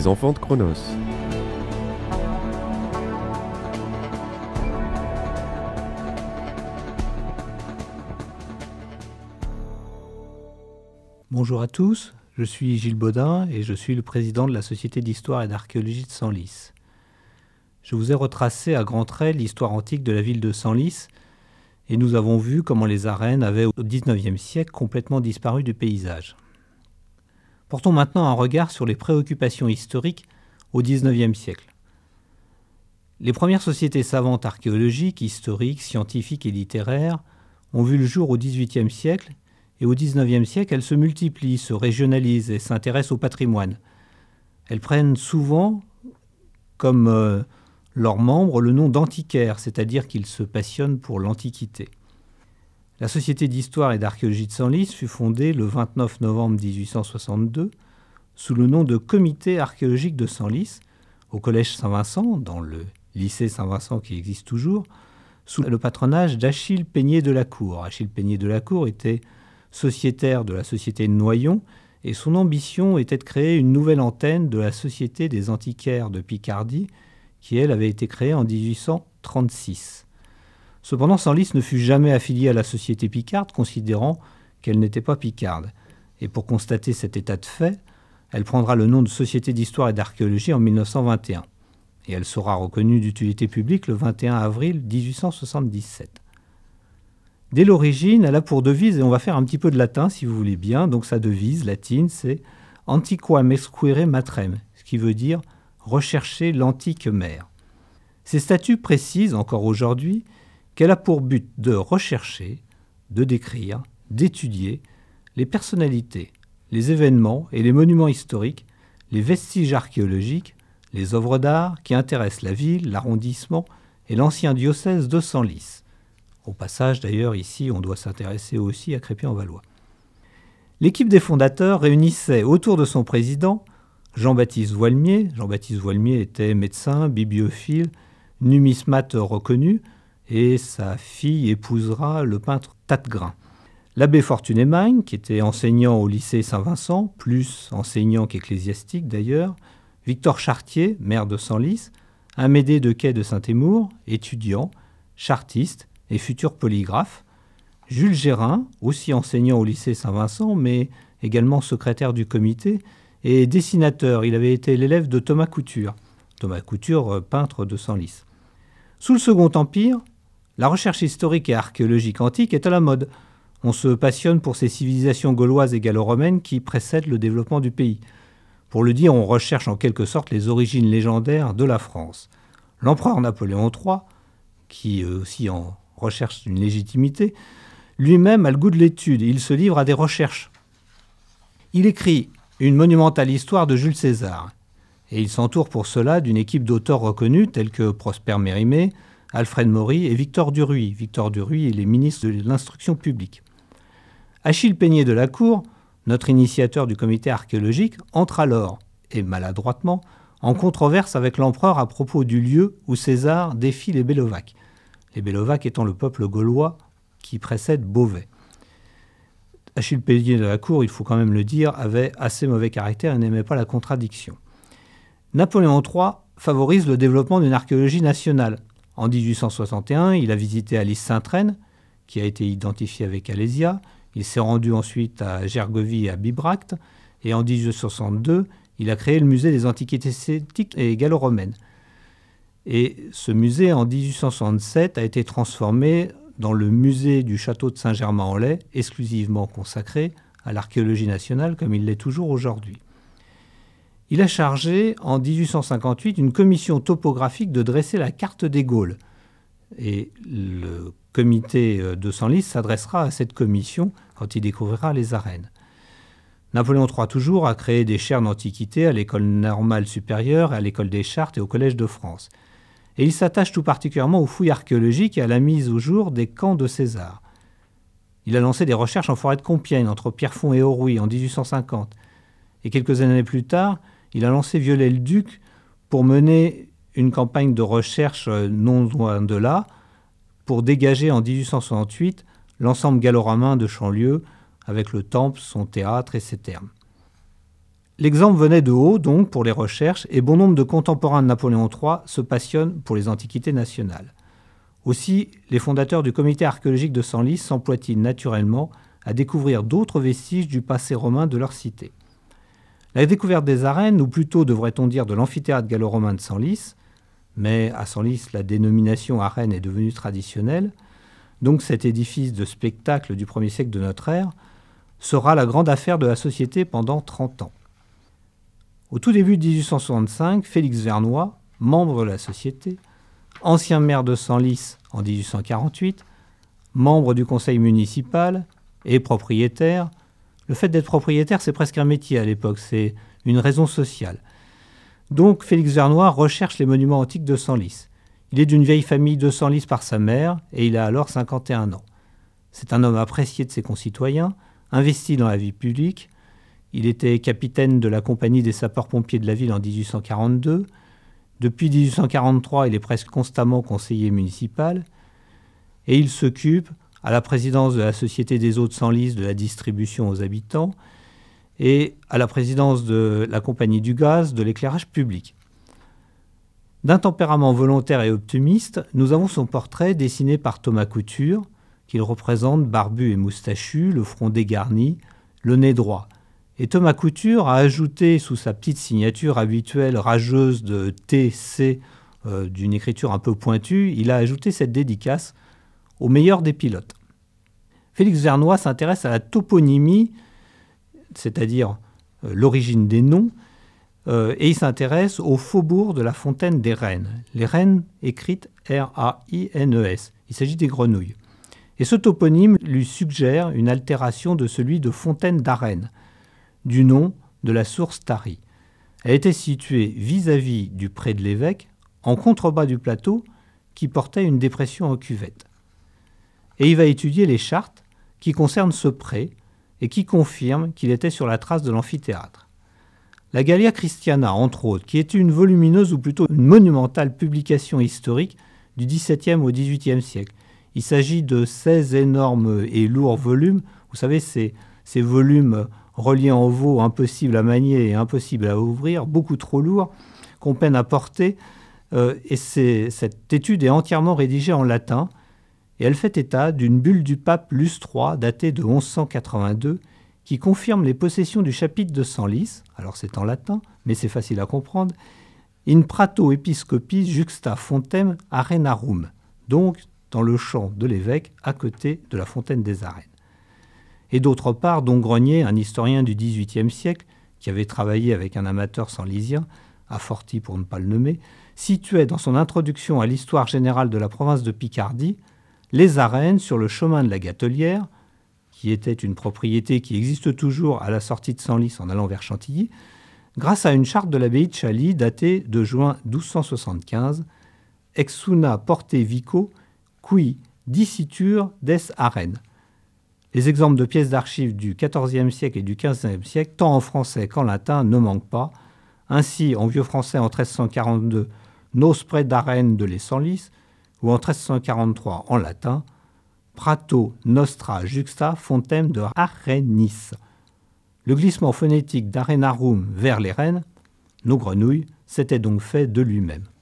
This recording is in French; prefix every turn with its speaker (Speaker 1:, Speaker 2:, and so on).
Speaker 1: Les enfants de Cronos.
Speaker 2: Bonjour à tous, je suis Gilles Baudin et je suis le président de la Société d'histoire et d'archéologie de Senlis. Je vous ai retracé à grands traits l'histoire antique de la ville de Senlis et nous avons vu comment les arènes avaient au XIXe siècle complètement disparu du paysage. Portons maintenant un regard sur les préoccupations historiques au XIXe siècle. Les premières sociétés savantes archéologiques, historiques, scientifiques et littéraires ont vu le jour au XVIIIe siècle et au XIXe siècle, elles se multiplient, se régionalisent et s'intéressent au patrimoine. Elles prennent souvent comme leurs membres le nom d'antiquaires, c'est-à-dire qu'ils se passionnent pour l'Antiquité. La Société d'histoire et d'archéologie de Senlis fut fondée le 29 novembre 1862 sous le nom de Comité archéologique de Senlis, au Collège Saint-Vincent, dans le lycée Saint-Vincent qui existe toujours, sous le patronage d'Achille Peigné de la Cour. Achille Peigné de la Cour était sociétaire de la Société de Noyon, et son ambition était de créer une nouvelle antenne de la Société des antiquaires de Picardie, qui, elle, avait été créée en 1836. Cependant, Senlis ne fut jamais affiliée à la Société picarde, considérant qu'elle n'était pas picarde. Et pour constater cet état de fait, elle prendra le nom de Société d'histoire et d'archéologie en 1921. Et elle sera reconnue d'utilité publique le 21 avril 1877. Dès l'origine, elle a pour devise, et on va faire un petit peu de latin si vous voulez bien, donc sa devise latine c'est « Antiquam exquire matrem », ce qui veut dire « rechercher l'antique mère ». Ces statuts précisent encore aujourd'hui qu'elle a pour but de rechercher, de décrire, d'étudier les personnalités, les événements et les monuments historiques, les vestiges archéologiques, les œuvres d'art qui intéressent la ville, l'arrondissement et l'ancien diocèse de Senlis. Au passage, d'ailleurs, ici, on doit s'intéresser aussi à Crépy-en-Valois. L'équipe des fondateurs réunissait autour de son président Jean-Baptiste Voilemier. Jean-Baptiste Voilemier était médecin, bibliophile, numismate reconnu, et sa fille épousera le peintre Tattegrin. L'abbé Fortuné-Magne, qui était enseignant au lycée Saint-Vincent, plus enseignant qu'ecclésiastique d'ailleurs, Victor Chartier, maire de Senlis, Amédée de Quay de Saint-Émour, étudiant, chartiste et futur polygraphe, Jules Gérin, aussi enseignant au lycée Saint-Vincent, mais également secrétaire du comité, et dessinateur. Il avait été l'élève de Thomas Couture. Thomas Couture, peintre de Senlis. Sous le Second Empire, la recherche historique et archéologique antique est à la mode. On se passionne pour ces civilisations gauloises et gallo-romaines qui précèdent le développement du pays. Pour le dire, on recherche en quelque sorte les origines légendaires de la France. L'empereur Napoléon III, qui aussi en recherche une légitimité, lui-même a le goût de l'étude et il se livre à des recherches. Il écrit une monumentale histoire de Jules César et il s'entoure pour cela d'une équipe d'auteurs reconnus tels que Prosper Mérimée, Alfred Maury et Victor Duruy. Victor Duruy est les ministres de l'instruction publique. Achille Peigné de la Cour, notre initiateur du comité archéologique, entre alors, et maladroitement, en controverse avec l'empereur à propos du lieu où César défie les Bellovaques. Les Bellovaques étant le peuple gaulois qui précède Beauvais. Achille Peigné de la Cour, il faut quand même le dire, avait assez mauvais caractère et n'aimait pas la contradiction. Napoléon III favorise le développement d'une archéologie nationale. En 1861, il a visité Alice Sainte-Reine, qui a été identifiée avec Alésia. Il s'est rendu ensuite à Gergovie et à Bibracte. Et en 1862, il a créé le musée des antiquités celtiques et gallo-romaines. Et ce musée, en 1867, a été transformé dans le musée du château de Saint-Germain-en-Laye, exclusivement consacré à l'archéologie nationale, comme il l'est toujours aujourd'hui. Il a chargé, en 1858, une commission topographique de dresser la carte des Gaules. Et le comité de Senlis s'adressera à cette commission quand il découvrira les arènes. Napoléon III, toujours, a créé des chaires d'antiquité à l'école normale supérieure, à l'école des Chartes et au Collège de France. Et il s'attache tout particulièrement aux fouilles archéologiques et à la mise au jour des camps de César. Il a lancé des recherches en forêt de Compiègne, entre Pierrefonds et Aurouy, en 1850. Et quelques années plus tard, il a lancé Viollet-le-Duc pour mener une campagne de recherche non loin de là, pour dégager en 1868 l'ensemble gallo-romain de Chanlieu, avec le temple, son théâtre et ses thermes. L'exemple venait de haut, donc, pour les recherches, et bon nombre de contemporains de Napoléon III se passionnent pour les antiquités nationales. Aussi, les fondateurs du comité archéologique de Senlis s'emploient-ils naturellement à découvrir d'autres vestiges du passé romain de leur cité. La découverte des arènes, ou plutôt devrait-on dire de l'amphithéâtre gallo-romain de Senlis, mais à Senlis, la dénomination arène est devenue traditionnelle, donc cet édifice de spectacle du 1er siècle de notre ère, sera la grande affaire de la société pendant 30 ans. Au tout début de 1865, Félix Vernois, membre de la société, ancien maire de Senlis en 1848, membre du conseil municipal et propriétaire. Le fait d'être propriétaire, c'est presque un métier à l'époque, c'est une raison sociale. Donc Félix Vernois recherche les monuments antiques de Senlis. Il est d'une vieille famille de Senlis par sa mère et il a alors 51 ans. C'est un homme apprécié de ses concitoyens, investi dans la vie publique. Il était capitaine de la compagnie des sapeurs-pompiers de la ville en 1842. Depuis 1843, il est presque constamment conseiller municipal. Et il s'occupe, à la présidence de la Société des eaux de Senlis, de la distribution aux habitants, et à la présidence de la compagnie du gaz, de l'éclairage public. D'un tempérament volontaire et optimiste, nous avons son portrait dessiné par Thomas Couture, qu'il représente barbu et moustachu, le front dégarni, le nez droit. Et Thomas Couture a ajouté, sous sa petite signature habituelle rageuse de TC, d'une écriture un peu pointue, il a ajouté cette dédicace au meilleur des pilotes. Félix Vernois s'intéresse à la toponymie, c'est-à-dire l'origine des noms, et il s'intéresse au faubourg de la Fontaine des Rennes. Les Rennes écrites R-A-I-N-E-S. Il s'agit des grenouilles. Et ce toponyme lui suggère une altération de celui de Fontaine d'Arène, du nom de la source tarie. Elle était située vis-à-vis du pré de l'évêque, en contrebas du plateau, qui portait une dépression en cuvette. Et il va étudier les chartes qui concernent ce pré et qui confirment qu'il était sur la trace de l'amphithéâtre. La Gallia Christiana, entre autres, qui était une volumineuse ou plutôt une monumentale publication historique du XVIIe au XVIIIe siècle. Il s'agit de 16 énormes et lourds volumes. Vous savez, ces volumes reliés en veau, impossibles à manier et impossibles à ouvrir, beaucoup trop lourds, qu'on peine à porter. Cette étude est entièrement rédigée en latin et elle fait état d'une bulle du pape Luce III datée de 1182 qui confirme les possessions du chapitre de Senlis, alors c'est en latin, mais c'est facile à comprendre, in prato episcopis juxta fontem arenarum, donc dans le champ de l'évêque à côté de la fontaine des arènes. Et d'autre part, Don Grenier, un historien du XVIIIe siècle, qui avait travaillé avec un amateur senlisien, à Forti pour ne pas le nommer, situait dans son introduction à l'histoire générale de la province de Picardie les arènes sur le chemin de la Gatelière, qui était une propriété qui existe toujours à la sortie de Senlis en allant vers Chantilly, grâce à une charte de l'abbaye de Chaly datée de juin 1275, ex una porte vico qui dicitur des arènes. Les exemples de pièces d'archives du XIVe siècle et du XVe siècle, tant en français qu'en latin, ne manquent pas. Ainsi, en vieux français, en 1342, Nos près d'Arène de les Senlis, ou en 1343, en latin, Prato nostra juxta fontem de Arenis. Le glissement phonétique d'Arenarum vers les Rennes, nos grenouilles, s'était donc fait de lui-même.